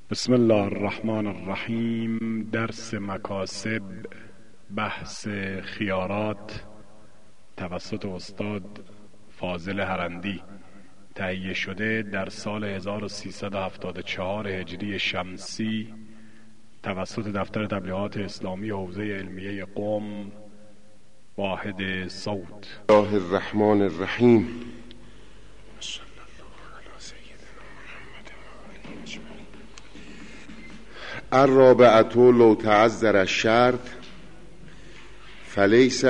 بسم الله الرحمن الرحیم. درس مکاسب، بحث خیارات توسط استاد فاضل هرندی، تهیه شده در سال 1374 هجری شمسی توسط دفتر تبلیغات اسلامی حوزه علمیه قم، واحد صوت. الله الرحمن الرحیم. الرابعة لو تعذر الشرط فلیس،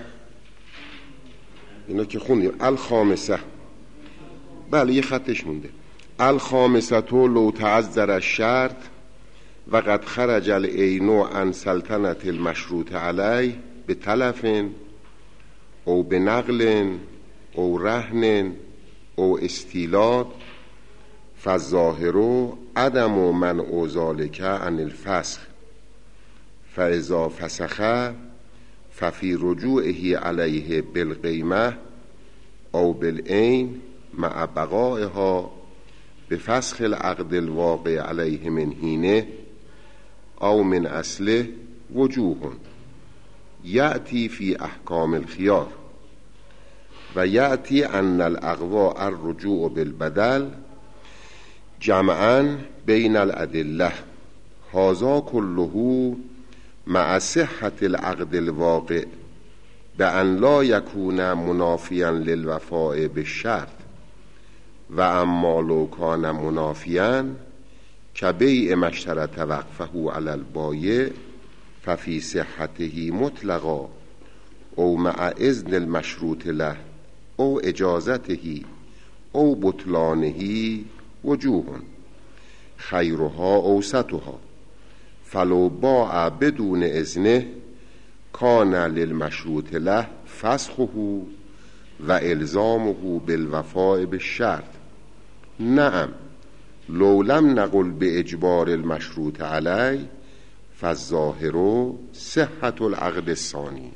اینا که خوندیم. الخامسه، بله یه خطش مونده. الخامسه لو تعذر الشرط و قد خرج العین عن سلطنة المشروط علی بتلف او بنقل او رهن او استیلاد فالظاهر عدم منع ذلك عن الفسخ، فاذا فسخ ففي رجوعه عليه بالقیمه او بالعین مع بقائها بفسخ العقد الواقع عليه من حینه او من اصله وجوه یأتی فی احکام الخیار و یأتی ان الاقوى الرجوع بالبدل جمعا بین الادله، هذا كله مع صحة العقد الواقع بأن لا يكون منافيا للوفاء بالشرط، و اما لو كان منافيا كبيع ما اشترط وقفه على البایع ففي صحته مطلقا او مع اذن المشروط له او اجازته او بطلانه وجوه خیرها اوسطها، فلو باع بدون اذنه کان للمشروط له فسخه و الزامه بالوفاء بالشرط. نعم لو لم نقل باجبار المشروط علی فالظاهر صحة العقد الثانی.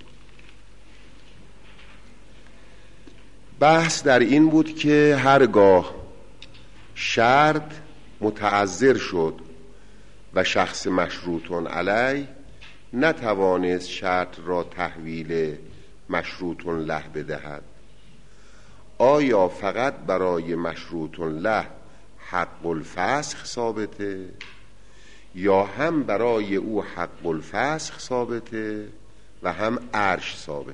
بحث در این بود که هرگاه شرط متعذر شد و شخص مشروطون علی نتوانست شرط را تحویل مشروطون له بدهد، آیا فقط برای مشروطون له حق الفسخ ثابته یا هم برای او حق الفسخ ثابته و هم عرش ثابته؟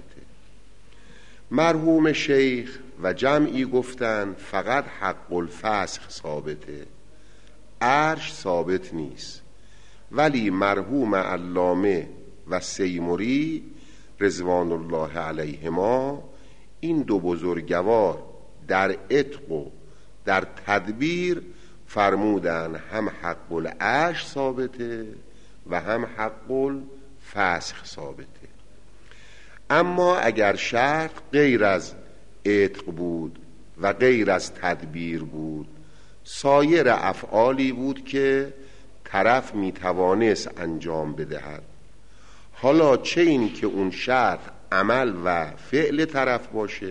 مرحوم شیخ و جمعی گفتند فقط حق الفسخ ثابته، عرش ثابت نیست. ولی مرحوم علامه و سیموری رضوان الله علیهما این دو بزرگوار در عتق و در تدبیر فرمودن هم حق العرش ثابته و هم حق الفسخ ثابته. اما اگر شرط غیر از عتق بود و غیر از تدبیر بود، سایر افعالی بود که طرف میتوانست انجام بدهد، حالا چه این که اون شرط عمل و فعل طرف باشه،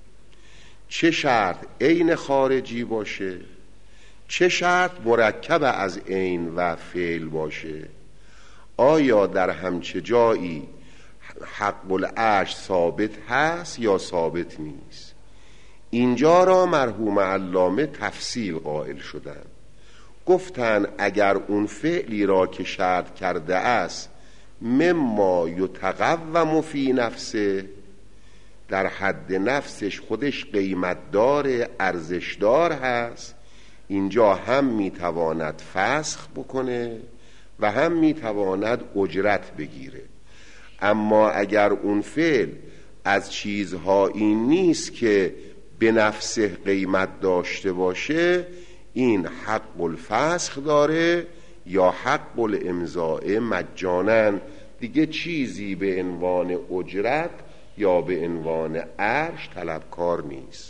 چه شرط عین خارجی باشه، چه شرط مرکب از عین و فعل باشه، آیا در همچه جایی حق العرش ثابت هست یا ثابت نیست؟ اینجا را مرحوم علامه تفصیل قائل شدن. گفتن اگر اون فعلی را که شرط کرده است مما یتقوم فی نفسه، در حد نفسش خودش قیمتدار ارزشدار هست، اینجا هم میتواند فسخ بکنه و هم میتواند اجرت بگیره. اما اگر اون فعل از چیزهایی نیست که به نفسه قیمت داشته باشه، این حق الفسخ داره یا حق الامضاء مجانا، دیگه چیزی به عنوان اجرت یا به عنوان عرش طلبکار نیست.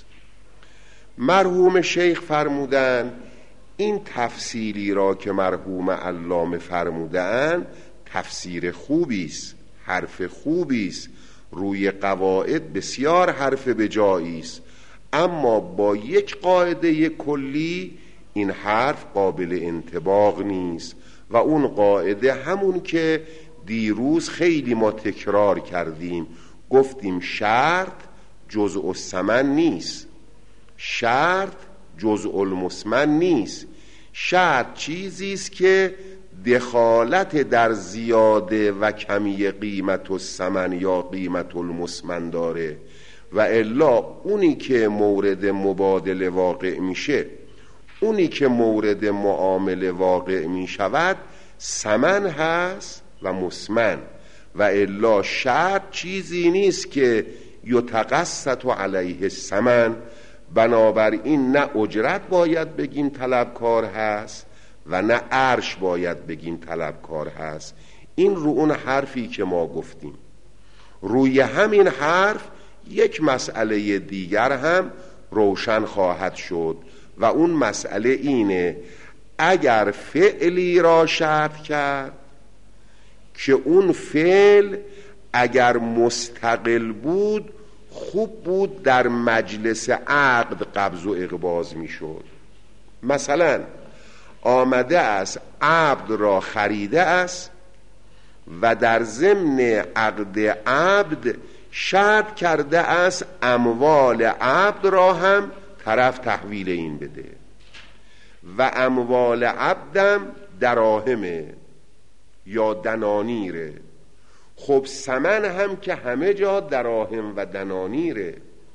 مرحوم شیخ فرمودن این تفصیلی را که مرحوم علامه فرمودن تفسیر خوبی است، حرف خوبی است، روی قواعد بسیار حرف بجایی است، اما با یک قاعده کلی این حرف قابل انطباق نیست و اون قاعده همون که دیروز خیلی ما تکرار کردیم، گفتیم شرط جزء الثمن نیست، شرط جزء المثمن نیست. شرط چیزی است که دخالت در زیاده و کمی قیمت الثمن یا قیمت المثمن داره و الا اونی که مورد مبادله واقع میشه، اونی که مورد معامله واقع میشود ثمن هست و مثمن و الا شرط چیزی نیست که یتقسط علیه الثمن. بنابراین نه اجرت باید بگیم طلبکار هست و نه عرش باید بگیم طلبکار هست. این رو اون حرفی که ما گفتیم. روی همین حرف یک مسئله دیگر هم روشن خواهد شد و اون مسئله اینه: اگر فعلی را شرط کرد که اون فعل اگر مستقل بود خوب بود در مجلس عقد قبض و اقباض می شد. مثلا آمده است عبد را خریده است و در ضمن عقد عبد شرط کرده است اموال عبد را هم طرف تحویل این بده و اموال عبدم دراهمه یا دنانیره. خب ثمن هم که همه جا دراهم و دنانیره.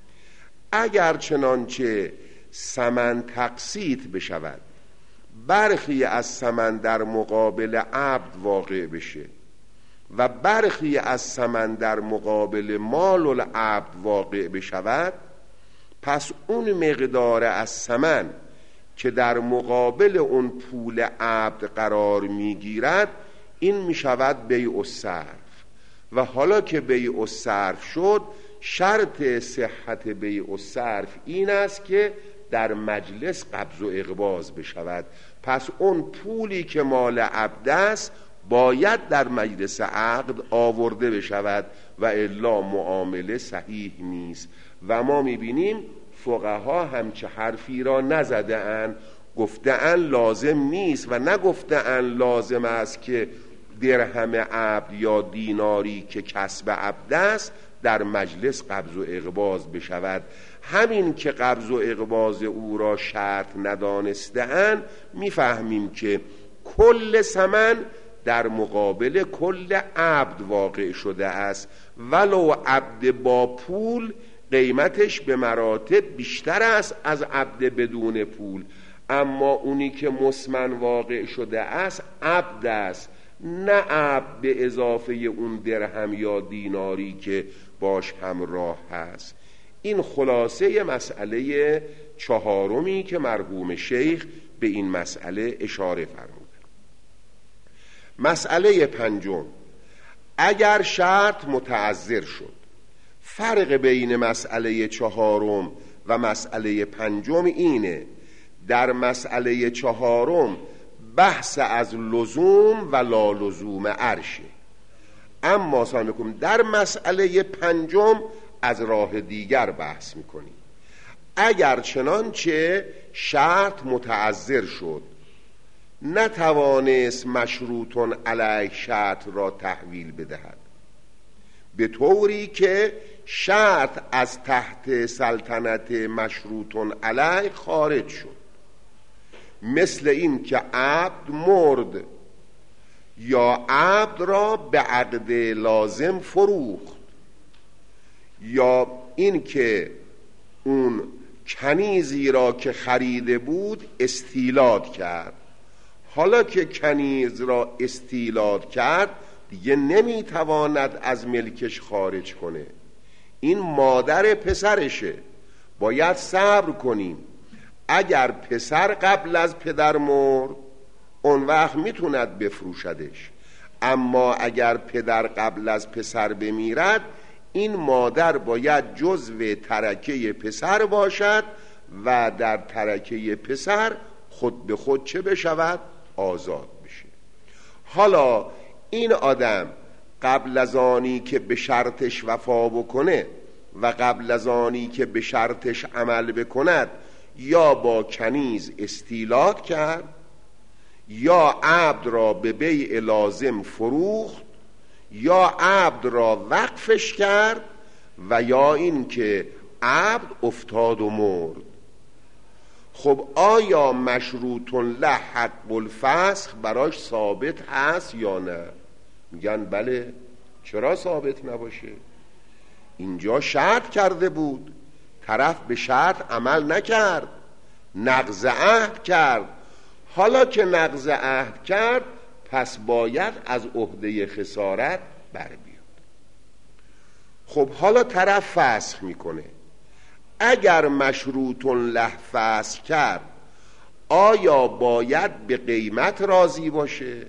اگر چنانچه ثمن تقسیط بشود، برخی از ثمن در مقابل عبد واقع بشه و برخی از ثمن در مقابل مال العبد واقع بشود، پس اون مقدار از ثمن که در مقابل اون پول عبد قرار میگیرد این میشود بیع الصرف. و حالا که بیع الصرف شد، شرط صحت بیع الصرف این است که در مجلس قبض و اقباض بشود. پس اون پولی که مال عبد است باید در مجلس عقد آورده بشود و الا معامله صحیح نیست. و ما میبینیم فقها همچه حرفی را نزده اند، گفته اند لازم نیست و نگفته اند لازم است که درهم عبد یا دیناری که کسب عبد است در مجلس قبض و اقباض بشود. همین که قبض و اقباض او را شرط ندانسته اند، میفهمیم که کل ثمن در مقابل کل عبد واقع شده است، ولو عبد با پول قیمتش به مراتب بیشتر است از عبد بدون پول، اما اونی که مثمن واقع شده است عبد است، نه عبد به اضافه اون درهم یا دیناری که باش همراه هست. این خلاصه مسئله چهارمی که مرحوم شیخ به این مسئله اشاره فرمود. مسئله پنجم: اگر شرط متعذر شد. فرق بین مسئله چهارم و مسئله پنجم اینه: در مسئله چهارم بحث از لزوم و لا لزوم عرشه، اما در مسئله پنجم از راه دیگر بحث میکنیم. اگر چنانچه شرط متعذر شد، نتوانست مشروطن علیه شرط را تحویل بدهد، به طوری که شرط از تحت سلطنت مشروطن علیه خارج شد، مثل این که عبد مرد یا عبد را به عقد لازم فروخت، یا این که اون کنیزی را که خریده بود استیلاد کرد. حالا که کنیز را استیلاد کرد دیگه نمیتواند از ملکش خارج کنه، این مادر پسرشه، باید صبر کنیم. اگر پسر قبل از پدر مرد اون وقت میتوند بفروشدش، اما اگر پدر قبل از پسر بمیرد این مادر باید جزو ترکه پسر باشد و در ترکه پسر خود به خود چه بشود؟ آزاد بشه. حالا این آدم قبل از آنی که به شرطش وفا بکنه و قبل از آنی که به شرطش عمل بکند یا با کنیز استیلاد کرد، یا عبد را به بیع لازم فروخت، یا عبد را وقفش کرد، و یا این که عبد افتاد و مرد. خب آیا مشروط له حق الفسخ براش ثابت هست یا نه؟ میگن بله. چرا ثابت نباشه؟ اینجا شرط کرده بود، طرف به شرط عمل نکرد، نقض عهد کرد. حالا که نقض عهد کرد پس باید از عهده خسارت بر بیاد. خب حالا طرف فسخ میکنه. اگر مشروط له فسخ کرد آیا باید به قیمت راضی باشه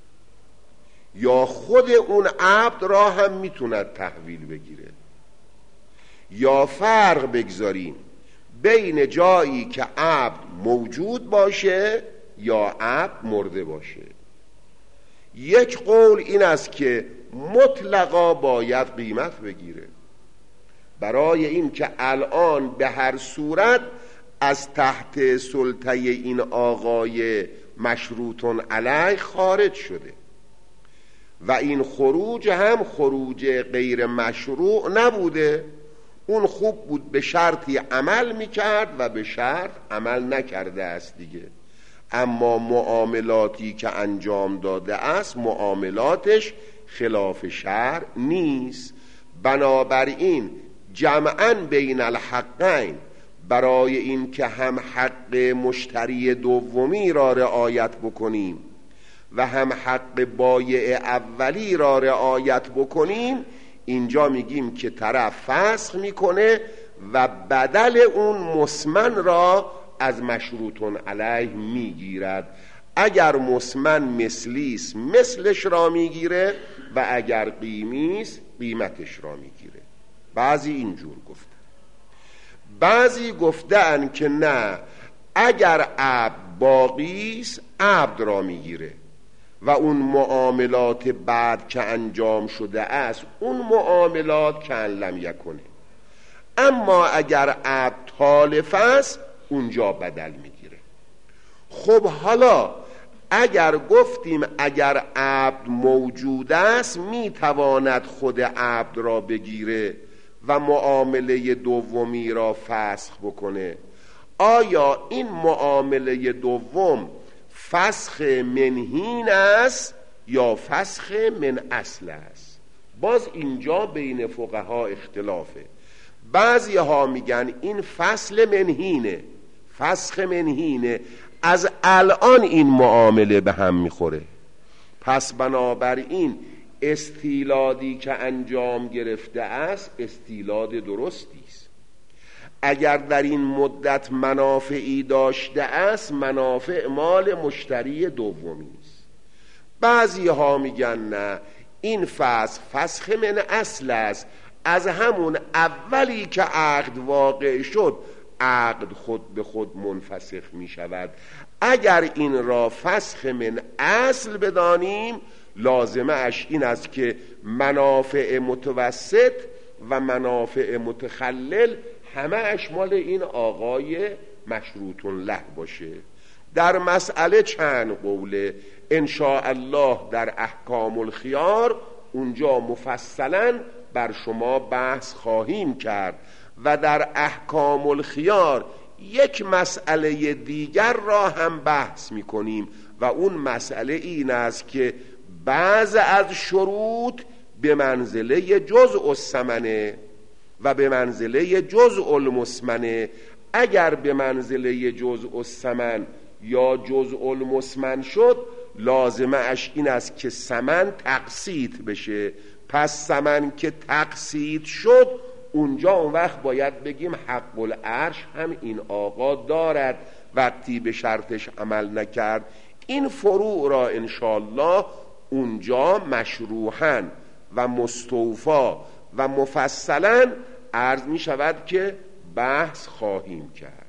یا خود اون عبد را هم میتوند تحویل بگیره؟ یا فرق بگذاریم بین جایی که عبد موجود باشه یا عبد مرده باشه. یک قول این است که مطلقا باید قیمت بگیره، برای این که الان به هر صورت از تحت سلطه این آقای مشروطون علیه خارج شده و این خروج هم خروج غیر مشروع نبوده. اون خوب بود به شرطی عمل میکرد و به شرط عمل نکرده است دیگه. اما معاملاتی که انجام داده است معاملاتش خلاف شرع نیست. بنابراین جمعاً بین الحقین، برای این که هم حق مشتری دومی را رعایت بکنیم و هم حق بایع اولی را رعایت بکنیم، اینجا میگیم که طرف فسخ میکنه و بدل اون مسمن را از مشروطون علیه میگیرد. اگر مسمن مثلیست مثلش را میگیره و اگر قیمیست قیمتش را میگیره. بعضی اینجور گفتن. بعضی گفتن که نه، اگر عبد باقیست عبد را میگیره و اون معاملات بعد که انجام شده است اون معاملات که لم یکنه. اما اگر عبد تالف است اونجا بدل میگیره. خب حالا اگر گفتیم اگر عبد موجود است میتواند خود عبد را بگیره و معامله دومی را فسخ بکنه، آیا این معامله دوم فسخ منهین است یا فسخ من اصل است؟ باز اینجا بین فقها اختلافه. بعضی ها میگن این فصل منهینه، فسخ منهینه، از الان این معامله به هم میخوره، پس بنابراین استیلادی که انجام گرفته است استیلاد درستی است. اگر در این مدت منافعی داشته است منافع مال مشتری دومی است. بعضی ها میگن نه، این فسخ من اصل است، از همون اولی که عقد واقع شد عقد خود به خود منفسخ می شود. اگر این را فسخ من اصل بدانیم لازمه اش این است که منافع متوسط و منافع متخلل همه اش مال این آقای مشروطون له باشه. در مسئله چند قوله، ان شاء الله در احکام الخیار اونجا مفصلا بر شما بحث خواهیم کرد و در احکام الخیار یک مسئله دیگر را هم بحث میکنیم و اون مسئله این است که بعض از شروط به منزله جزء الثمنه و به منزله جزء المثمنه. اگر به منزله جزء الثمن یا جزء المثمن شد لازمه اش این است که ثمن تقسیط بشه. پس ثمن که تقسیط شد اونجا اون وقت باید بگیم حق العرش هم این آقا دارد وقتی به شرطش عمل نکرد. این فروع را انشاءالله اونجا مشروحاً و مستوفا و مفصلاً عرض می شود که بحث خواهیم کرد.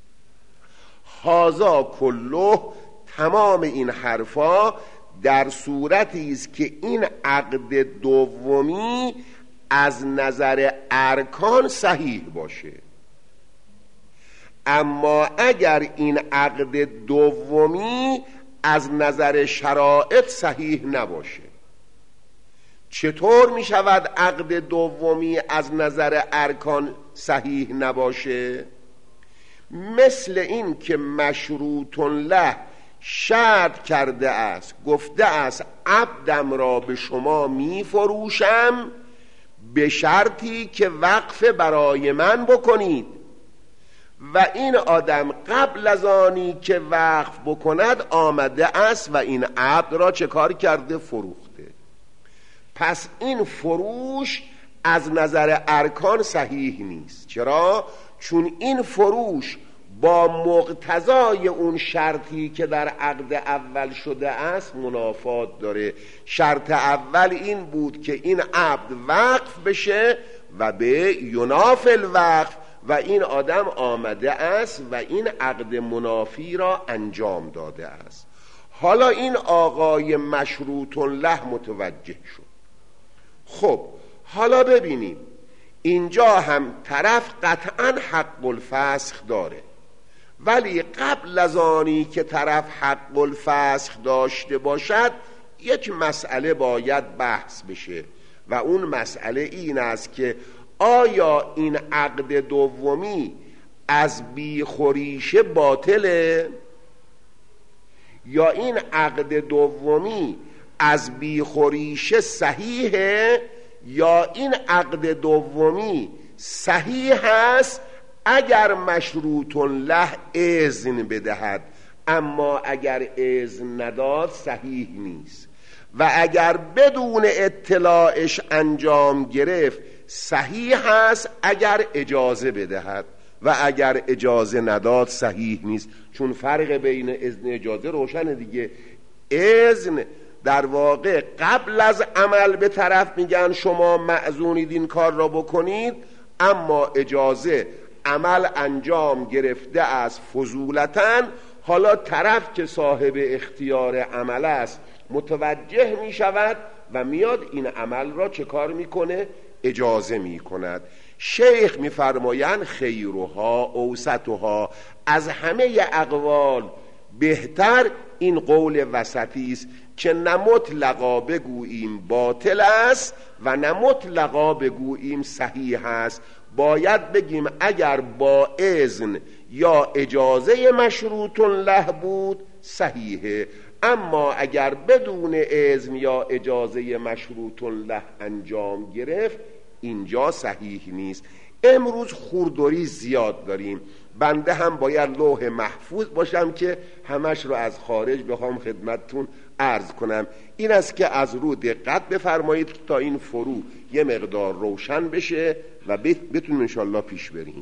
هازا کله، تمام این حرفا در صورتی است که این عقد دومی از نظر ارکان صحیح باشه. اما اگر این عقد دومی از نظر شرایط صحیح نباشه. چطور می شود عقد دومی از نظر ارکان صحیح نباشه؟ مثل این که مشروط له شرط کرده است، گفته است عبدم را به شما می فروشم به شرطی که وقف برای من بکنید، و این آدم قبل از آنی که وقف بکند آمده است و این عبد را چه کار کرده؟ فروخته. پس این فروش از نظر ارکان صحیح نیست. چرا؟ چون این فروش با مقتضای اون شرطی که در عقد اول شده است منافات داره. شرط اول این بود که این عبد وقف بشه و به ینافی الوقف، و این آدم آمده است و این عقد منافی را انجام داده است. حالا این آقای مشروط له متوجه شد. خب حالا ببینیم اینجا هم طرف قطعا حق الفسخ داره، ولی قبل از آنی که طرف حق الفسخ داشته باشد یک مسئله باید بحث بشه، و اون مسئله این است که آیا این عقد دومی از بیخوریشه باطله، یا این عقد دومی از بیخوریشه صحیحه، یا این عقد دومی صحیح است اگر مشروط له اذن بدهد، اما اگر اذن نداد صحیح نیست، و اگر بدون اطلاعش انجام گرفت صحیح است اگر اجازه بدهد، و اگر اجازه نداد صحیح نیست. چون فرق بین اذن و اجازه روشنه دیگه. اذن در واقع قبل از عمل به طرف میگن شما مأذونید این کار را بکنید، اما اجازه عمل انجام گرفته از فضولتاً. حالا طرف که صاحب اختیار عمل است متوجه می شود و میاد این عمل را چه کار میکنه؟ اجازه میکند. شیخ میفرمایند خیرها اوسطها، از همه اقوال بهتر این قول وسطی است که نه مطلقا بگوییم باطل است و نه مطلقا بگوییم صحیح است. باید بگیم اگر با اذن یا اجازه مشروط له بود صحیحه، اما اگر بدون اذن یا اجازه مشروط له انجام گرفت اینجا صحیح نیست. امروز خوردوری زیاد داریم. بنده هم باید لوح محفوظ باشم که همش رو از خارج بخوام خدمتتون عرض کنم. این است که از رو دقت بفرمایید تا این فرو یه مقدار روشن بشه و بتونیم انشالله پیش بریم.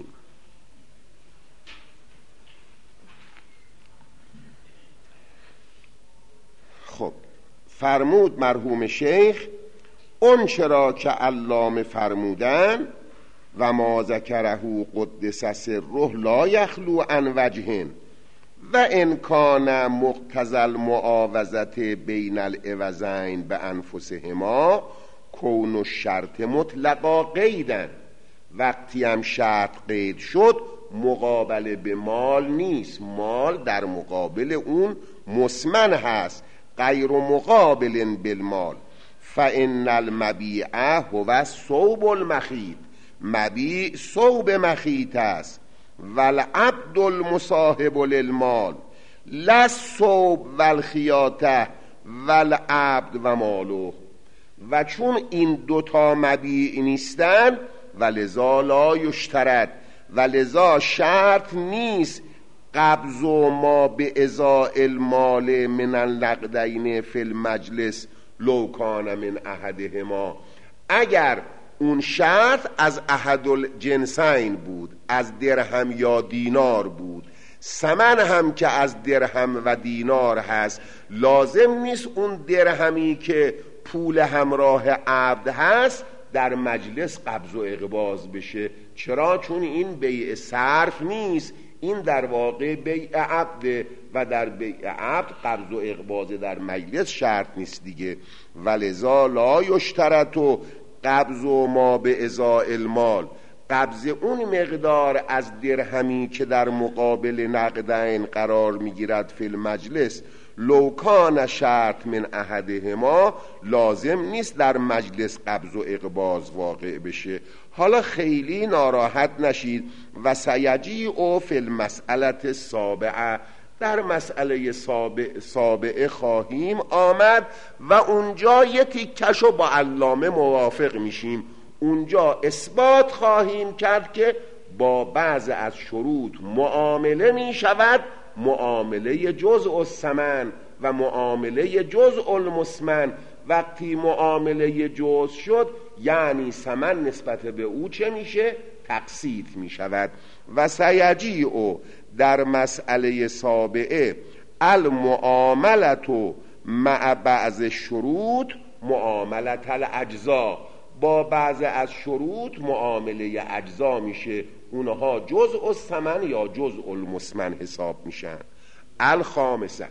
خب فرمود مرحوم شیخ اون چرا که علامه فرمودن و ما ذکره قدس سره لا یخلو عن وجه و ان کان مقتضی المعاوضت بین العوضین به انفسهما کون الشرط مطلقا قیدن. وقتی هم شرط قید شد مقابله به مال نیست، مال در مقابل اون مسمن هست، غیر مقابل بالمال. فان المبیع هو ثوب المخیط، مبیع ثوب مخیط است، والعبد المصاحب للمال لا الثوب والخیاطه والعبد و مالو. و چون این دوتا مبیع نیستن ولذا لا یشترط، ولذا شرط نیست قبض ما به ازاء المال من النقدین فی المجلس لو کان من احدهما. اگر اون شرط از احد الجنسین بود، از درهم یا دینار بود، ثمن هم که از درهم و دینار هست، لازم نیست اون درهمی که پول همراه عبد هست در مجلس قبض و اقباض بشه. چرا؟ چون این بیع صرف نیست، این در واقع بیع عبد و در بیع عبد قبض و اقباض در مجلس شرط نیست دیگه. ولذا لا یشترط قبض ما به ازاء المال، قبض اون مقدار از درهمی که در مقابل نقدین قرار میگیرد فی المجلس لو کان شرط من احدهما، لازم نیست در مجلس قبض و اقباض واقع بشه. حالا خیلی ناراحت نشید. و سیجیء فی المسئله السابعه، در مسئله سابعه خواهیم آمد و اونجا یه تیکشو با علامه موافق میشیم. اونجا اثبات خواهیم کرد که با بعض از شروط معامله می شود، معامله جزء الثمن و معامله جزء المثمن. وقتی معامله جزء شد یعنی ثمن نسبت به او چه میشه؟ تقسیط می شود. و سیجیء در مسئله سابعه المعاملة مع بعض الشروط معامله الاجزا، با بعض از شروط معامله اجزا میشه، اونها جزء الثمن یا جزء المثمن حساب میشن. الخامسه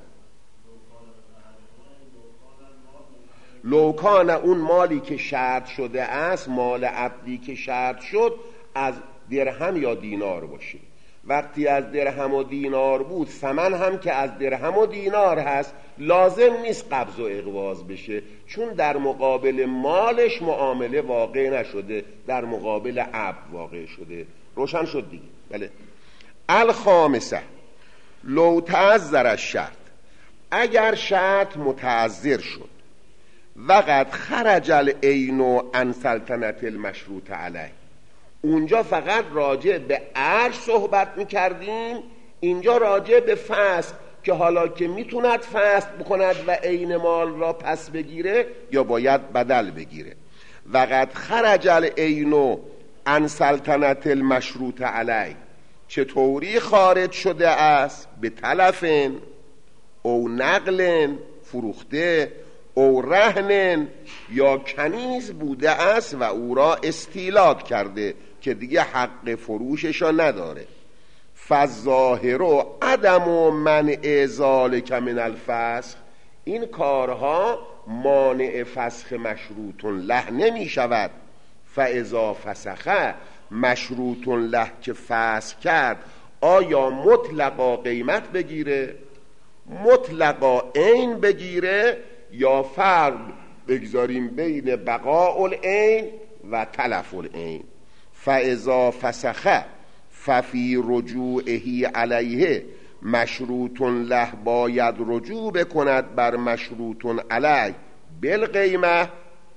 لوکان، اون مالی که شرط شده است، مال عبدی که شرط شد، از درهم یا دینار باشه. وقتی از درهم و دینار بود، ثمن هم که از درهم و دینار هست، لازم نیست قبض و اقباض بشه، چون در مقابل مالش معامله واقع نشده، در مقابل عبد واقع شده. روشن شد دیگه؟ بله. الخامسه لو تعذر الشرط، اگر شرط متعذر شد، وقد خرج العین عن سلطنت المشروط علیه، اونجا فقط راجع به ارج صحبت میکردیم، اینجا راجع به فسخ، که حالا که میتوند فسخ بکند و عین مال را پس بگیره یا باید بدل بگیره. وقد خرج العین عن سلطنت المشروط علیه، چطوری خارج شده است؟ به تلف او نقل، فروخته، او رهن، یا کنیز بوده است و او را استیلاد کرده که دیگه حق فروششا نداره. فالظاهر عدم منع ذلک من الفسخ، این کارها مانع فسخ مشروط له نمی شود. فاذا فسخ مشروط له، که فسخ کرد، آیا مطلقا قیمت بگیره، مطلقا عین بگیره، یا فرق بگذاریم بین بقاء العین و تلف العین. فاذا فسخ ففی رجوعه علیه مشروط له، باید رجوع بکند بر مشروط علیه بالقیمه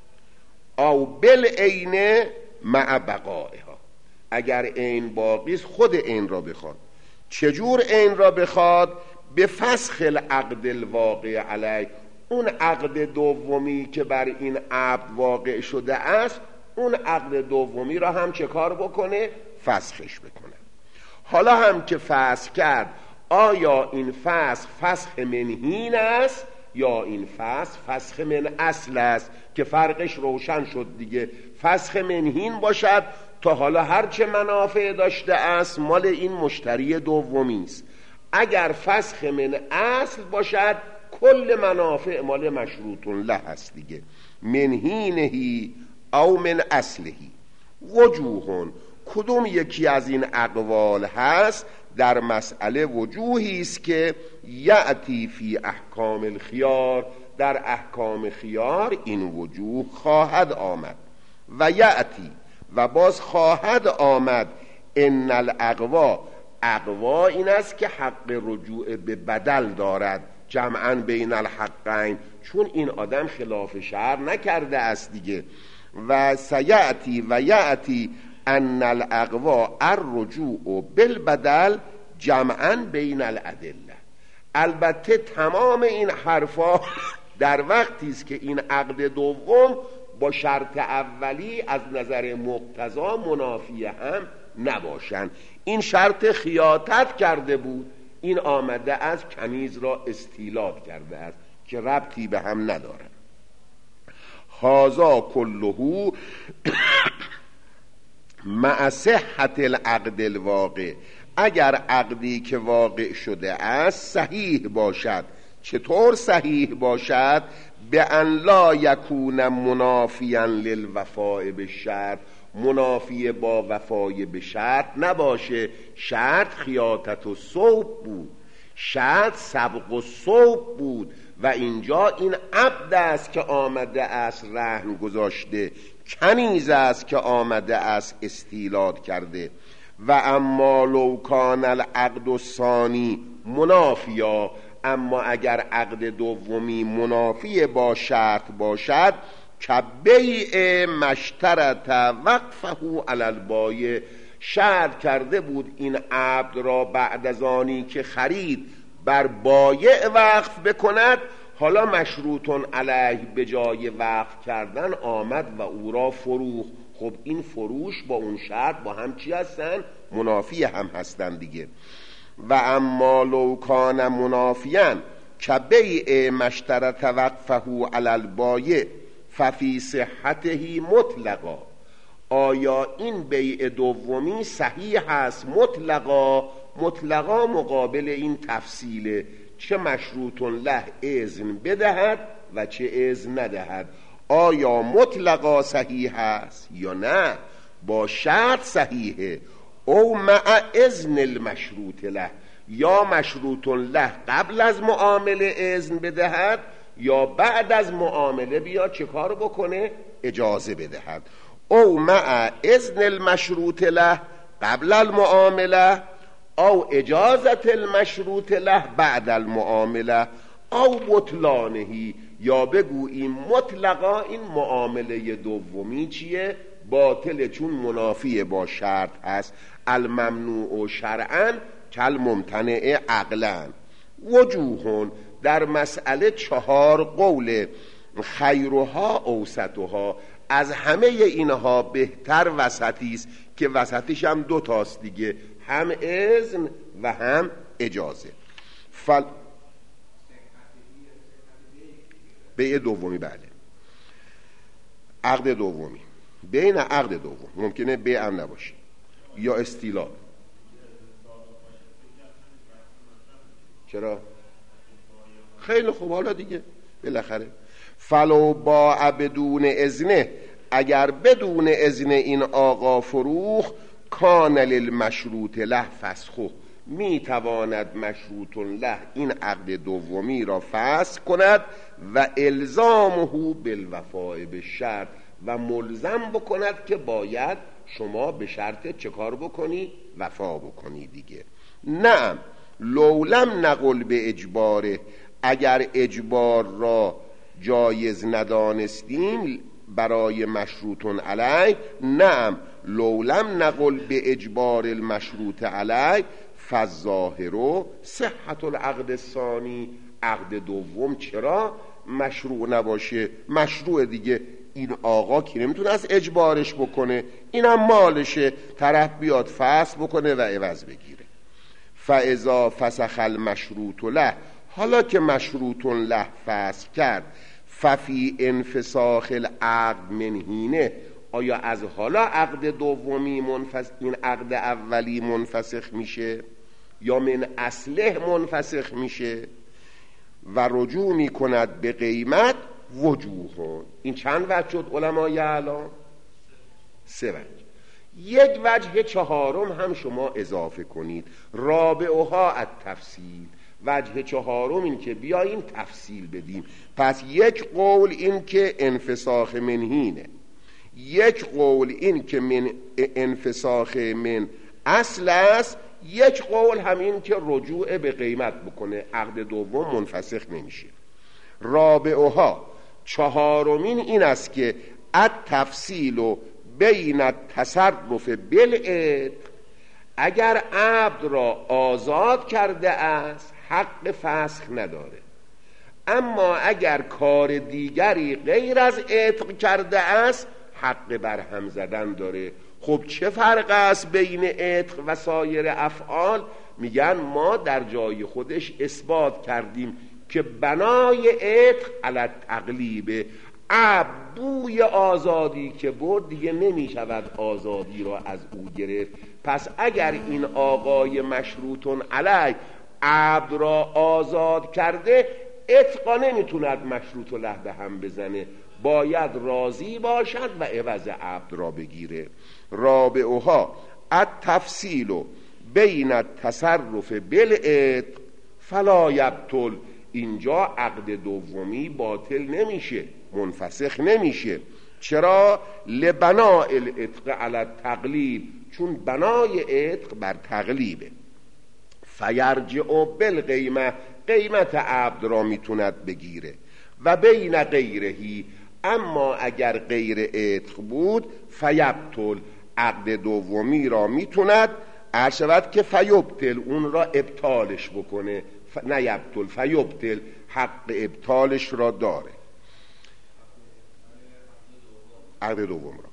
او بالعین مع بقائها. اگر عین باقی است خود عین را بخواد. چجور عین را بخواد؟ به فسخ العقد الواقع علیه، اون عقد دومی که بر این عبد واقع شده است، اون عقد دومی را هم چه کار بکنه؟ فسخش بکنه. حالا هم که فسخ کرد، آیا این فسخ فسخ منهین است یا این فسخ من اصل است؟ که فرقش روشن شد دیگه. فسخ منهین باشد تا حالا هرچه منافع داشته است مال این مشتری دومی است. اگر فسخ من اصل باشد کل منافع مال مشروط له است دیگه. منهینهی او من اصلهی. وجوهون، کدوم یکی از این اقوال هست؟ در مسئله وجوهی است که یأتی فی احکام الخیار، در احکام خیار این وجوه خواهد آمد. و یأتی، و باز خواهد آمد، ان الاقوا، اقوا این است که حق رجوع به بدل دارد، جمعاً بین الحقین، چون این آدم خلاف شرع نکرده است دیگه. و سیأتی و یأتی ان الاقوا الرجوع بالبدل جمعاً بین الادله. البته تمام این حرفا در وقتی است که این عقد دوم با شرط اولی از نظر مقتضا منافی هم نباشند. این شرط خیاطت کرده بود، این آمده از کنیز را استیلاد کرده است که ربطی به هم ندارد. هذا کله مع صحت العقد الواقع، اگر عقدی که واقع شده است صحیح باشد. چطور صحیح باشد؟ به ان لا یکون منافیا للوفاء بالشرط، منافی با وفای به شرط نباشه. شرط خیاطت و صوب بود، شرط سبق و صوب بود و اینجا این عبد است که آمده است رهن گذاشته، کنیز است که آمده است استیلاد کرده. و اما لو کان العقد الثانی منافیا، اما اگر عقد دومی منافی با شرط باشد، که بیع مشترط وقفه علی البایع، شرط کرده بود این عبد را بعد از آنی که خرید بر بایع وقف بکند، حالا مشروطون علیه به جای وقف کردن آمد و او را فروخت. خب این فروش با اون شرط با هم چی هستن؟ منافی هم هستن دیگه. و اما لو کان منافیاً که بیع مشترط وقفه علی البایع ففی صحته مطلقا، آیا این بیع دومی صحیح است مطلقا؟ مطلقا مقابل این تفصیله، چه مشروط له اذن بدهد و چه اذن ندهد. آیا مطلقا صحیح است یا نه؟ با شرط صحیحه. او مع اذن المشروط له، یا مشروط له قبل از معامله اذن بدهد یا بعد از معامله بیا چه کار بکنه؟ اجازه بدهد. او مع اذن المشروط له قبل المعامله، او اجازت المشروط له بعد المعامله، او بطلانهی، یا بگوییم مطلقا این معامله دومی چیه؟ باطل، چون منافی با شرط هست. الممنوع شرعا کالممتنع عقلا. وجوهون، در مسئله 4 قول، خیرها اوسطها، از همه اینها بهتر وسطی است که وسطیش هم 2 تاست دیگه، هم اذن و هم اجازه. بیع دومی، بله، عقد دومی، بین عقد دوم ممکنه بیع هم نباشه یا استیلاد. چرا؟ خیلی خوب، حالا دیگه بالاخره فلو باع بدون اذنه، اگر بدون اذن این آقا فروخ، کان للمشروط له فسخه، می تواند مشروط له این عقد دومی را فسخ کند و الزامه بالوفاء بالشرط، و ملزم بکند که باید شما به شرط چه کار بکنی؟ وفا بکنی دیگه. نعم لو لم نقل به اجباره، اگر اجبار را جایز ندانستیم برای مشروط علی، نعم لو لم نقل به اجبار المشروط علی فالظاهر صحت العقد الثانی، عقد دوم چرا مشروع نباشه؟ مشروع دیگه، این آقا که نمیتونه از اجبارش بکنه، اینم مالشه، طرف بیاد فسخ بکنه و عوض بگیره. فاذا فسخ المشروط له، حالا که مشروط له فسخ کرد، ففی انفساخ العقد منهینه، آیا از حالا عقد دومی این عقد اولی منفسخ میشه یا من اصله منفسخ میشه و رجوع میکند به قیمت؟ وجوه، این چند وجه شد علمای الان؟ 3 وجه. یک وجه چهارم هم شما اضافه کنید، رابعها التفصیل، وجه چهارم این که بیاییم تفصیل بدیم. پس یک قول این که انفساخ منهینه، یک قول این که من انفساخ من اصل است، یک قول همین که رجوع به قیمت بکنه، عقد دوم منفسخ نمیشه. رابعها، چهارمین این است که التفصیل بین التصرف بالعتق، اگر عبد را آزاد کرده است حق فسخ نداره، اما اگر کار دیگری غیر از عتق کرده است حق برهم زدن داره. خب چه فرق است بین عتق و سایر افعال؟ میگن ما در جای خودش اثبات کردیم که بنای عتق علی تقلیبه، عبد بوی آزادی که برد دیگه نمیشود آزادی را از او گرفت. پس اگر این آقای مشروطون علی عبد را آزاد کرده، عتقا نمیتوند مشروط له به هم بزنه، باید راضی باشد و عوض عبد را بگیره. رابعها التفصیل بین التصرف بالعتق فلا یبطل. اینجا عقد دومی باطل نمیشه، منفسخ نمیشه. چرا؟ لبناء العتق علی التقلیب، چون بنای عتق بر تقلیبه. فیرجع بالقیمه، قیمت عبد را میتوند بگیره. و بین غیرهی، اما اگر غیر عتق بود فیبطل، عقد دومی را میتوند عرشود که فیبطل، اون را ابطالش بکنه، نه یبطل، فیبطل، حق ابطالش را داره. عقد دوم را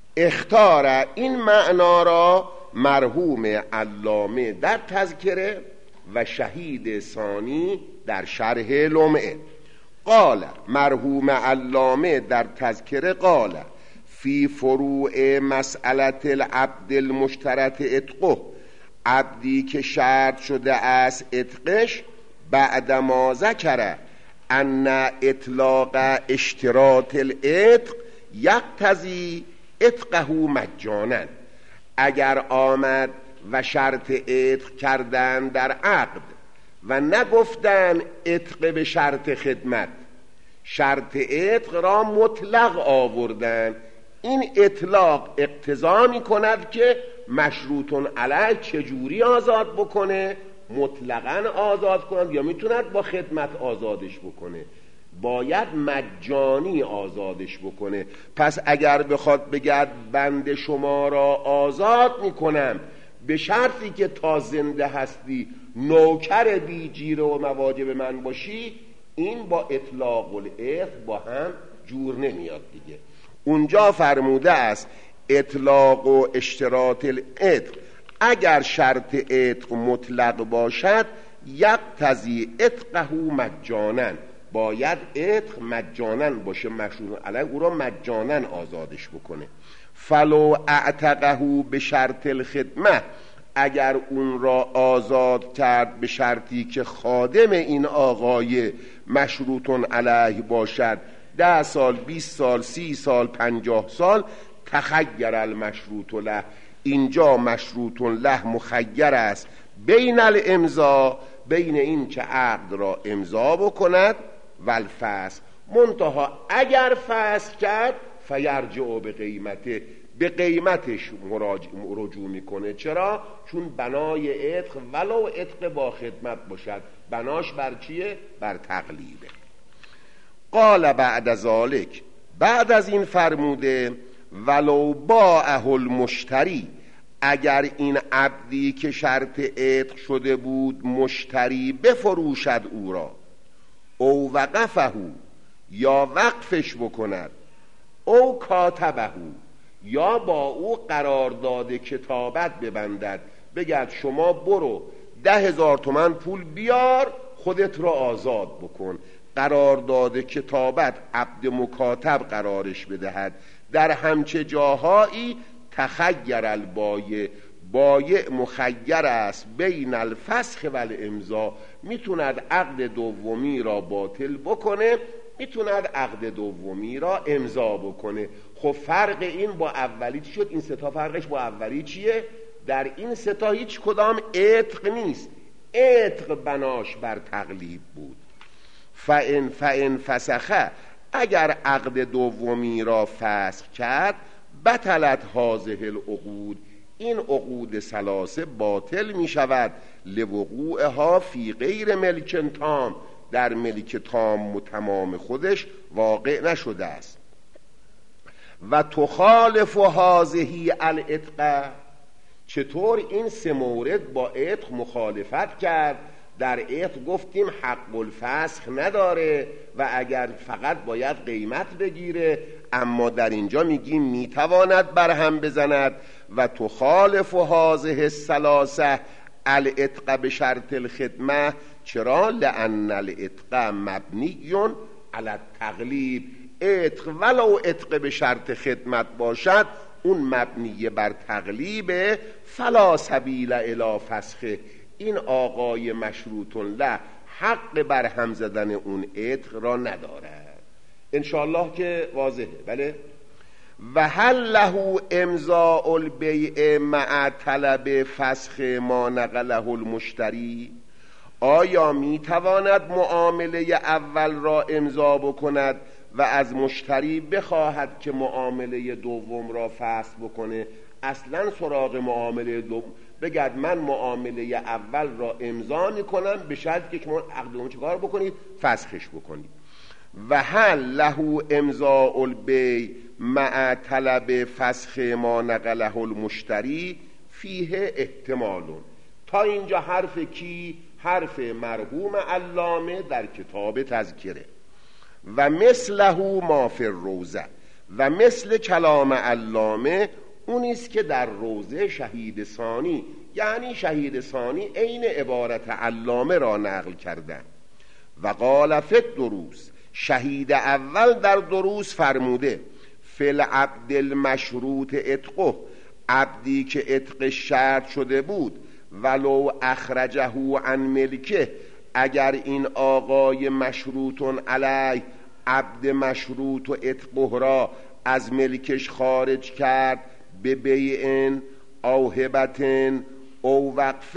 اختار، این معنا را مرحوم علامه در تذکره و شهید ثانی در شرح لمعه. قال، مرحوم علامه در تذکره قال فی فروع مسئله العبد المشترط عتقه، عبدی که شرط شده است عتقش، بعد ما ذکر ان اطلاق اشتراط العتق یقتضی عتقه مجانا، اگر آمد و شرط عتق کردن در عقد و نگفتن عتق به شرط خدمت، شرط عتق را مطلق آوردن، این اطلاق اقتضا می کند که مشروطن علیه چجوری آزاد بکنه؟ مطلقاً آزاد کند یا میتوند با خدمت آزادش بکنه؟ باید مجانی آزادش بکنه. پس اگر بخواد بگد بند شما را آزاد میکنم به شرطی که تا زنده هستی نوکر بی جیره و مواجب من باشی، این با اطلاق العتق با هم جور نمیاد دیگه. اونجا فرموده است اطلاق و اشتراط العتق، اگر شرط عتق مطلق باشد یقتضی عتقه مجانا، باید عتق مجانا باشه، مشروط علیه او را مجانا آزادش بکنه. فلو اعتقه به شرط الخدمه، اگر اون را آزاد کرد به شرطی که خادم این آقای مشروطن علیه باشد، 10 سال 20 سال 30 سال 50 سال، تخیر المشروط له، اینجا مشروط له مخیر است بین الامضا، بین این که عقد را امضا بکند و الفسخ، منتها اگر فسخ کرد فیرجع به قیمته، به قیمتش رجوع میکنه. چرا؟ چون بنای عتق ولو عتق با خدمت باشد بناش بر چیه؟ بر تقلیبه. قال بعد ذالک، بعد از این فرموده ولو باعه المشتری، اگر این عبدی که شرط عتق شده بود مشتری بفروشد او را، او وقفه، یا وقفش بکند، او کاتبه، یا با او قرارداد کتابت ببندد، بگد شما برو 10,000 تومان پول بیار خودت را آزاد بکن، قرارداد کتابت عبد مکاتب قرارش بدهد. در همچه جاهایی تخیر البایع، بایع مخیر است بین الفسخ و الامضا، میتوند عقد دومی را باطل بکنه، میتوند عقد دومی را امضا بکنه. خب فرق این با اولی چی شد؟ این ستا فرقش با اولی چیه؟ در این ستا هیچ کدام عتق نیست، عتق بناش بر تقلیب بود. فإن فسخه، اگر عقد دومی را فسخ کرد، بطلت هذه العقود، این عقود ثلاثه باطل می شود، لوقوعها فی غیر ملک تام، در ملک تام و تمام خودش واقع نشده است. و تخالف هذه العتق، چطور این سه مورد با عتق مخالفت کرد؟ در عتق گفتیم حق الفسخ نداره و اگر فقط باید قیمت بگیره، اما در اینجا میگیم میتواند برهم بزند. و تخالف هذه الثلاثه العتق به شرط الخدمه، چرا؟ لان العتق مبنی علی التقلیب، عتق ولو عتق به شرط خدمت باشد اون مبنی بر تقلیبه، فلا سبیل الی فسخه، این آقای مشروط له حق برهم زدن اون عتق را ندارد. انشاءالله که واضحه. بله. و هل له امضاء البیع مع طلب فسخ ما نقله المشتری؟ آیا میتواند معامله اول را امضا بکند و از مشتری بخواهد که معامله دوم را فسخ بکنه؟ اصلا سراغ معامله دوم بگرد من معامله اول را امضا میکنم به شرطی که شما عقد دوم چیکار بکنید؟ فسخش بکنید. و هل له امضاء البیع مع طلب فسخ ما نقله المشتری فیه احتمال. تا اینجا حرف کی؟ حرف مرحوم علامه در کتاب تذکره. و مثله ما فی الروضه، و مثل کلام علامه اونیست که در روضه شهید ثانی، یعنی شهید ثانی عین عبارت علامه را نقل کردن. و قال فی الدروس، شهید اول در دروس فرموده فی العبد المشروط عتقه، عبدی که عتق شرط شده بود، ولو اخرجه عن ملکه، اگر این آقای مشروط علیه عبد مشروط و عتقه را از ملکش خارج کرد، به بیع او هبة او وقف،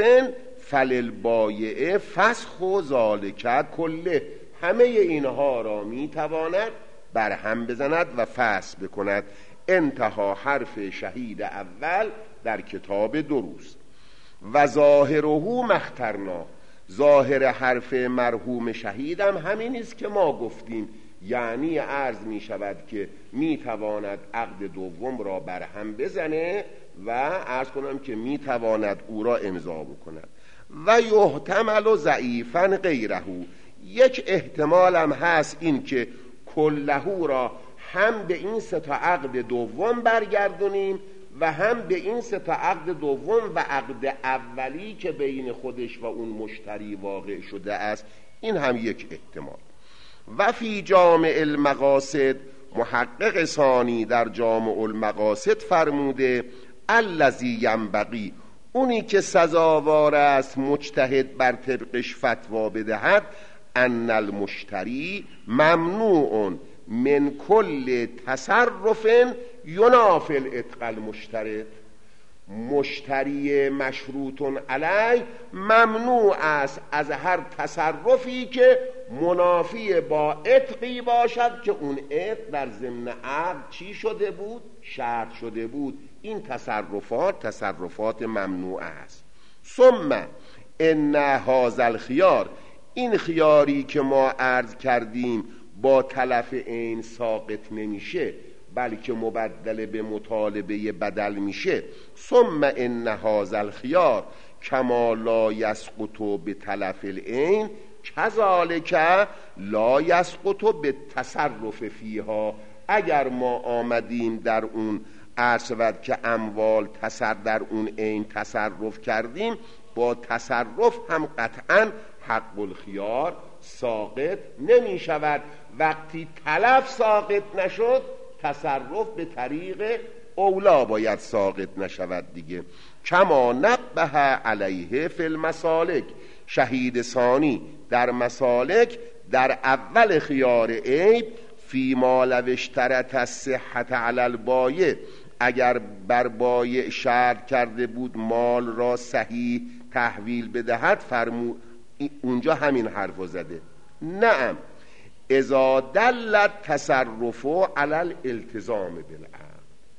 فللبایع فسخ ذلک کله، همه اینها را میتواند بر هم بزند و فسخ بکند. انتها حرف شهید اول در کتاب دروس. و ظاهره مخترنا، ظاهر حرف مرحوم شهیدم همین است که ما گفتیم، یعنی عرض می شود که می تواند عقد دوم را بر هم بزنه و عرض کنم که می تواند او را امضا بکند. و یحتمل ضعیفا غیره، یک احتمال هم هست این که کله را هم به این سه تا عقد دوم برگردونیم و هم به این سه تا عقد دوم و عقد اولی که بین خودش و اون مشتری واقع شده است، این هم یک احتمال. و فی جامع المقاصد، محقق ثانی در جامع المقاصد فرموده الذی ینبغی، اونی که سزاوار است مجتهد بر طبقش فتوا بدهد، ان المشتری ممنوع من کل تصرف ینافی العتق المشترط، مشتری مشروط علیه ممنوع است از هر تصرفی که منافی با عتقی باشد که اون عتق در ضمن عقد چی شده بود؟ شرط شده بود. این تصرفات ممنوع است. ثم ان هذا الخیار، این خیاری که ما عرض کردیم با تلف عین ساقط نمیشه بلکه مبدل به مطالبه بدل میشه. ثم ان هذا الخیار کما لا یسقط به تلف العین کذالک لا یسقط به تصرف فیها، اگر ما آمدیم در اون عرض شود که اموال در اون عین تصرف کردیم، با تصرف هم قطعا حق الخیار ساقط نمی شود. وقتی تلف ساقط نشد، تصرف به طریق اولا باید ساقط نشود دیگه. کما نبه علیه فی المسالک، شهید ثانی در مسالک در اول خیار عیب فی ما لو اشترط الصحة علی البایع، اگر بر بایع شرط کرده بود مال را صحیح تحویل بدهد، اونجا همین حرفو زده. نعم اذا دلت تصرف علی الالتزام بالعقد،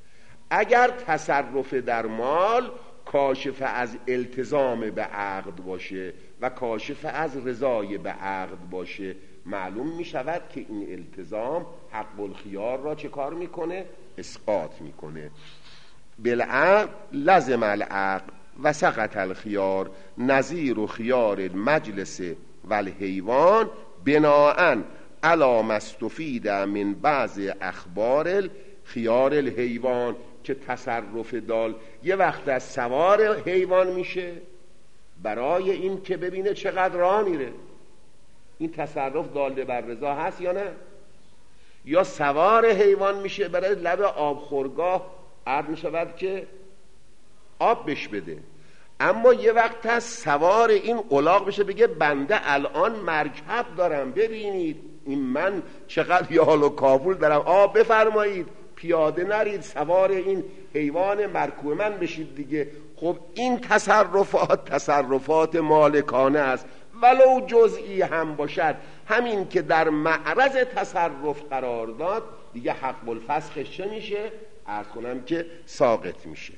اگر تصرف در مال کاشف از التزام به عقد باشه و کاشف از رضای به عقد باشه، معلوم می شود که این التزام حق الخیار را چه کار میکنه؟ اسقاط میکنه. بالعقد لزم العقد و سقط الخیار، نظیر خیار المجلس و الحیوان بناءً علی ما استفید من بعض اخبار خیار الحیوان، که تصرف دال یه وقت از سوار حیوان میشه برای این که ببینه چقدر راه میره. این تصرف داله بر رضا هست یا نه؟ یا سوار حیوان میشه برای لب آبخورگاه عرض میشود که آب بش بده، اما یه وقت از سوار این الاغ بشه بگه بنده الان مرکب دارم ببینید این من چقدر یال و کابل دارم، بفرمایید پیاده نرید، سوار این حیوان مرکوب من بشید دیگه. خب این تصرفات مالکانه است، ولو جزئی هم باشد. همین که در معرض تصرف قرار داد دیگه حق الفسخش چه میشه؟ عرض کنم که ساقط میشه.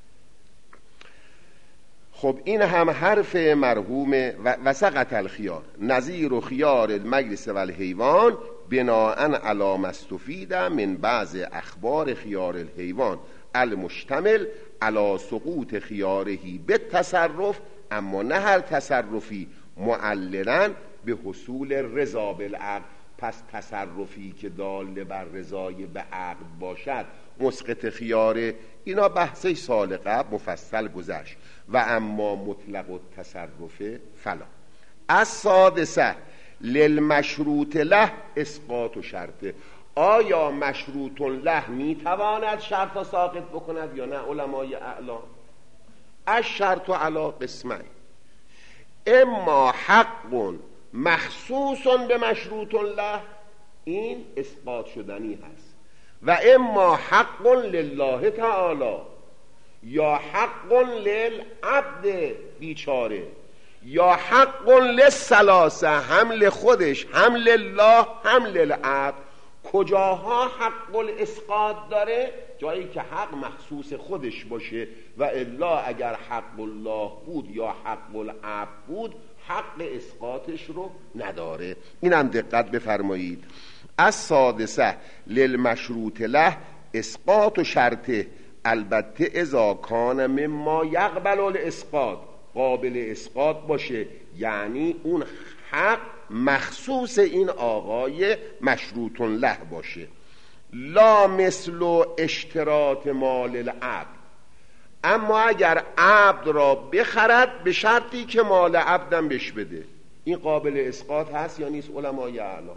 خب این هم حرف مرحوم و سقط الخیار نظیر خیار المجلس و الحیوان بناء علی ما استفید من بعض اخبار خیار الحیوان المشتمل علی سقوط خیاره بالتصرف، اما نه هر تصرفی معللا به حصول رضا بالعقد. پس تصرفی که دال بر رضای به عقد باشد مسقط خیاره. اینا بحثی سال قبل مفصل گذشت. و اما مطلق التصرف فلا. السادسه للمشروط له اسقاط و شرطه. آیا مشروط له میتواند شرط ساقط بکند یا نه؟ علمای اعلام الشرط علی قسمین، اما حق مخصوص به مشروط له، این اسقاط شدنی هست، و اما حق لله تعالی، یا حق للعبد بیچاره، یا حق للثلاثه، هم لخودش هم لله هم للعبد. کجاها حق الاسقاط داره؟ جایی که حق مخصوص خودش باشه، و الا اگر حق الله بود یا حق العبد بود حق اسقاطش رو نداره. اینم دقت بفرمایید. السادسه للمشروط له اسقاط و شرطه، البته اذا کان مما یقبل الاسقاط، قابل اسقاط باشه، یعنی اون حق مخصوص این آقای مشروط له باشه. لا مثل اشتراط مال العبد، اما اگر عبد را بخرد به شرطی که مال عبدم بش بده، این قابل اسقاط هست یا نیست علمای اعلام؟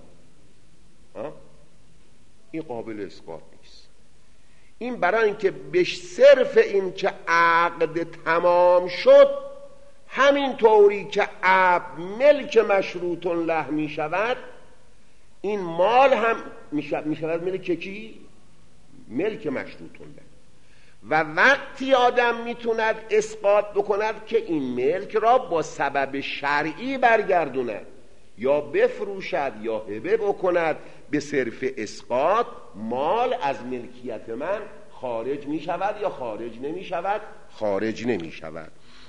این قابل اسقاط نیست. این برای اینکه به صرف این که عقد تمام شد، همین طوری که عبد ملک مشروط له می شود، این مال هم می شود ملک کی؟ ملک مشروط له. و وقتی آدم میتوند اسقاط بکند که این ملک را با سبب شرعی برگردوند، یا بفروشد یا هبه بکند، به صرف اسقاط مال از ملکیت من خارج می شود یا خارج نمی شود؟ خارج نمی شود.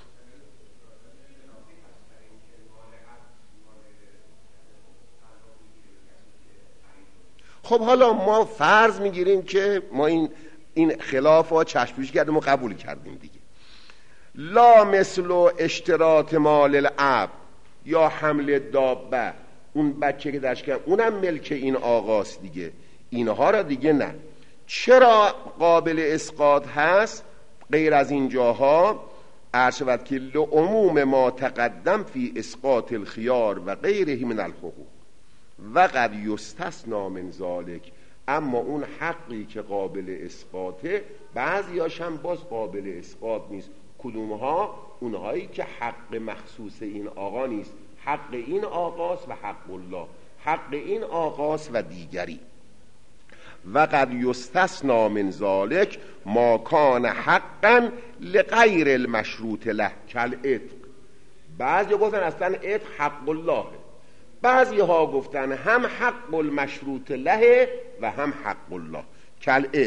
خب حالا ما فرض میگیریم که ما این خلاف ها چشم‌پوشی کردیم و قبول کردیم دیگه. لا مثل اشتراط مال العبد یا حمل دابه، اون بچه که درش کرد اونم ملک این آقاست دیگه، اینها را دیگه نه. چرا قابل اسقاط هست؟ غیر از این جاها عرض شود که لعموم ما تقدم فی اسقاط الخیار و غیره من الحقوق و قد یستثنی من ذالک. اما اون حقی که قابل اسقاطه بعضیاش هم باز قابل اسقاط نیست. کدومها؟ اونهایی که حق مخصوص این آقا نیست، حق این آقاست و حق الله، حق این آقاست و دیگری. و قد یستثنی من ذالک ما کان حقا لغیر المشروط له کالعتق. بعضی گفتن اصلا عتق حق الله، بعضی ها گفتن هم حق المشروط له و هم حق الله کالعتق.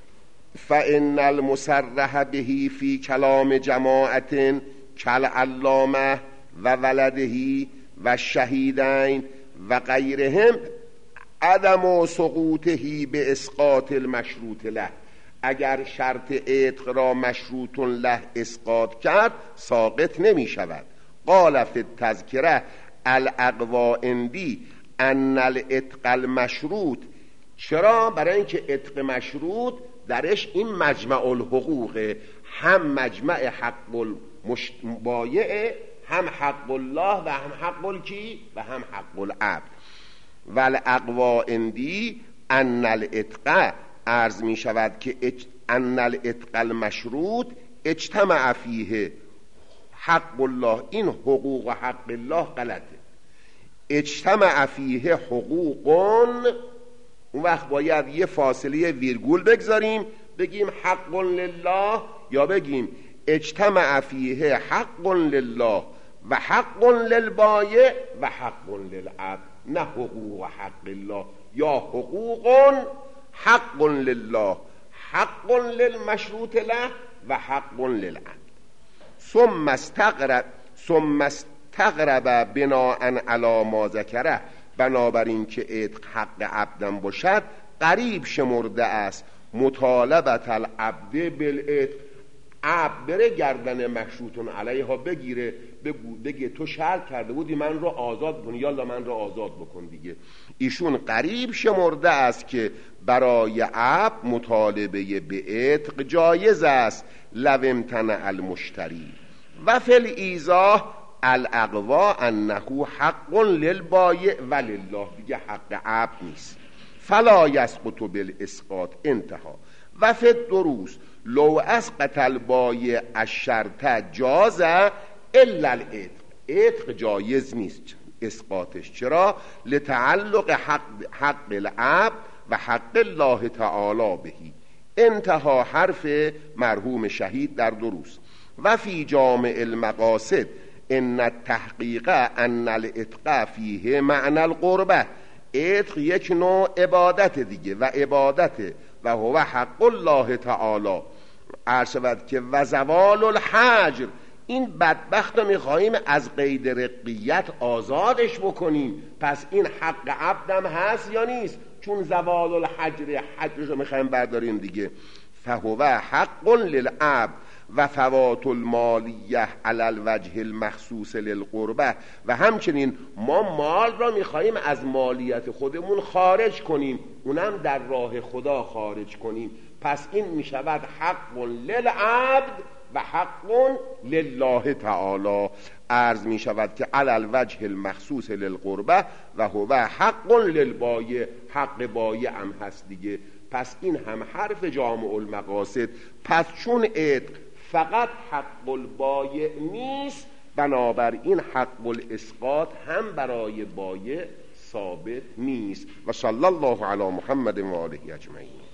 فإن المصرح به فی کلام جماعت کالعلامه و ولده و شهیدین و غیرهم عدم سقوطه به اسقاط المشروط له. اگر شرط عتق را مشروط له اسقاط کرد ساقط نمی شود. قال فی التذکره الاقوا عندی ان العتق المشروط. چرا؟ برای اینکه عتق مشروط درش این مجمع الحقوق، هم مجمع حق المبایع، هم حق الله و هم حق الکی و هم حق العبد. والاقوا عندی ان العتق، عرض می شود که ان العتق المشروط اجتمع فیه حق الله. این حقوق و حق الله غلطه. اجتمع فیه حقوقون، اون وقت باید یه فاصله ویرگول بگذاریم، بگیم حق لله یا بگیم اجتمع فیه حق لله و حق للبایع و حق للعبد، نه حقوق و حق الله، یا حقوق حق لله حق للمشروط له و حق للعبد. ثم استغرب بناء علی ما ذکره، بنابراین که عتق حق عبدم باشد قریب شمرده است مطالبت العبد بالعتق، عبد بره گردن مشروطون علیها بگیره، بگه تو شرط کرده بودی من رو آزاد کنی، یالا من رو آزاد بکن دیگه. ایشون قریب شمرده است که برای عبد مطالبه به عتق جایز است، لو امتنع المشتری و فی الایضاح الاقوا انه حق للبایع و لله، دیگه حق عبد نیست. فلا یسقط بالاسقاط، انتها. و فی الدروس لو اسقط البایع الشرط جاز الا العتق، عتق جایز نیست اسقاطش. چرا؟ لتعلق حق العبد و حق الله تعالی بهی. انتها حرف مرحوم شهید در دروس. و فی جامع المقاصد ان التحقیق ان العتق فیه معنی القربه، عتق یک نوع عبادت دیگه و عبادت و هو حق الله تعالی. عرض شود که و زوال الحجر، این بدبخت رو میخواییم از قید رقیت آزادش بکنیم، پس این حق عبدم هست یا نیست؟ چون زوال الحجر، حجرش رو میخواییم برداریم دیگه. فهو حق للعبد و فوات المالیه علی الوجه المخصوص للقربه، و همچنین ما مال را میخواییم از مالیت خودمون خارج کنیم، اونم در راه خدا خارج کنیم، پس این میشود حق للعبد و حق لله تعالی. عرض میشود که علی الوجه المخصوص للقربه و هو حق للبایع، حق بایع هم هست دیگه. پس این هم حرف جامع المقاصد. پس چون عتق فقط حق البایع نیست، بنابراین حق الاسقاط هم برای بایع ثابت نیست. و صلی الله علی محمد و آله اجمعین.